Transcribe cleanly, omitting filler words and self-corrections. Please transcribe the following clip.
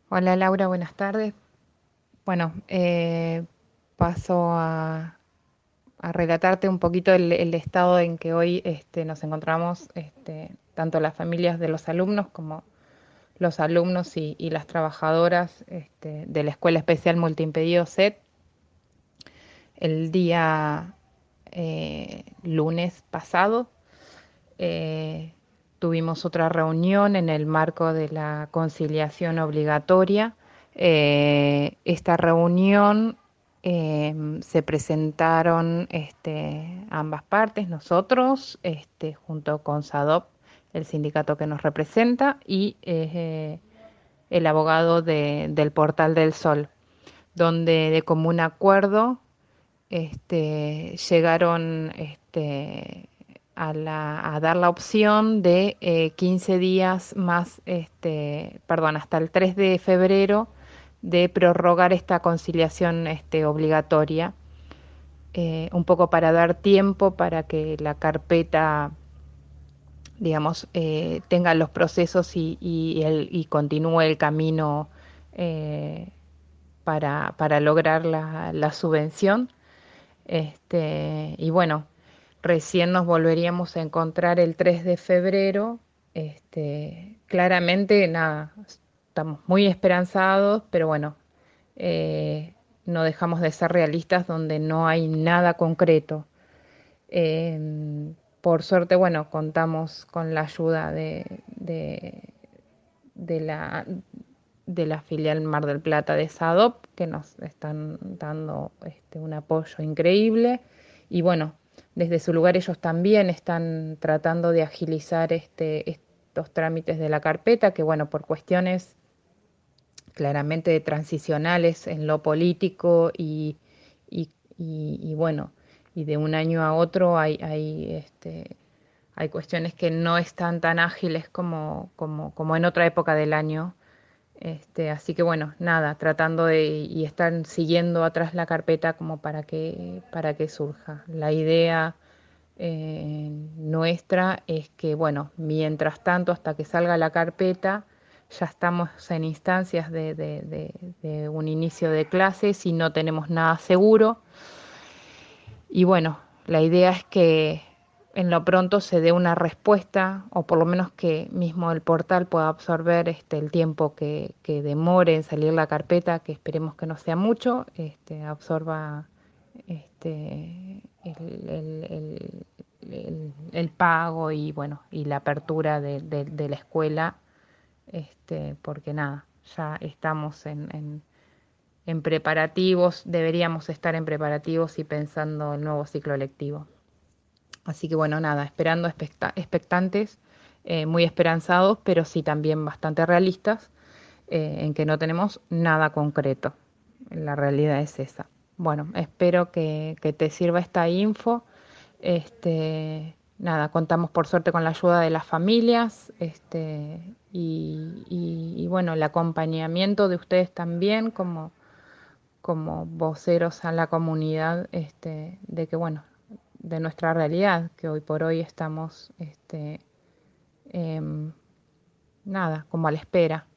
Hola Laura, buenas tardes. Bueno, paso a relatarte un poquito el estado en que hoy nos encontramos, tanto las familias de los alumnos como los alumnos y las trabajadoras de la Escuela Especial Multiimpedido SET. El día lunes pasado eh, tuvimos otra reunión en el marco de la conciliación obligatoria. Esta reunión se presentaron ambas partes, nosotros, junto con SADOP, el sindicato que nos representa, y el abogado del Portal del Sol, donde de común acuerdo llegaron a dar la opción de 15 días más, perdón, hasta el 3 de febrero de prorrogar esta conciliación obligatoria, un poco para dar tiempo para que la carpeta, digamos, tenga los procesos y continúe el camino para lograr la subvención. Y bueno, recién nos volveríamos a encontrar el 3 de febrero. Claramente, nada, estamos muy esperanzados, pero bueno, no dejamos de ser realistas donde no hay nada concreto. Por suerte, bueno, contamos con la ayuda de la, de la filial Mar del Plata de SADOP, que nos están dando un apoyo increíble. Y bueno, desde su lugar ellos también están tratando de agilizar estos trámites de la carpeta, que bueno, por cuestiones claramente transicionales en lo político y, y bueno, y de un año a otro hay cuestiones que no están tan ágiles como en otra época del año. Así que bueno, nada, tratando y están siguiendo atrás la carpeta como para que surja. La idea nuestra es que, bueno, mientras tanto, hasta que salga la carpeta, ya estamos en instancias de un inicio de clases y no tenemos nada seguro. Y bueno, la idea es que en lo pronto se dé una respuesta, o por lo menos que mismo el portal pueda absorber el tiempo que demore en salir la carpeta, que esperemos que no sea mucho, absorba el pago y bueno, y la apertura de la escuela, porque nada, ya estamos en preparativos, deberíamos estar en preparativos y pensando el nuevo ciclo lectivo. Así que bueno, nada, esperando expectantes, muy esperanzados, pero sí también bastante realistas, en que no tenemos nada concreto. La realidad es esa. Bueno, espero que te sirva esta info. Nada, contamos por suerte con la ayuda de las familias, y bueno, el acompañamiento de ustedes también como voceros a la comunidad, de que bueno, de nuestra realidad, que hoy por hoy estamos, em, nada, como a la espera.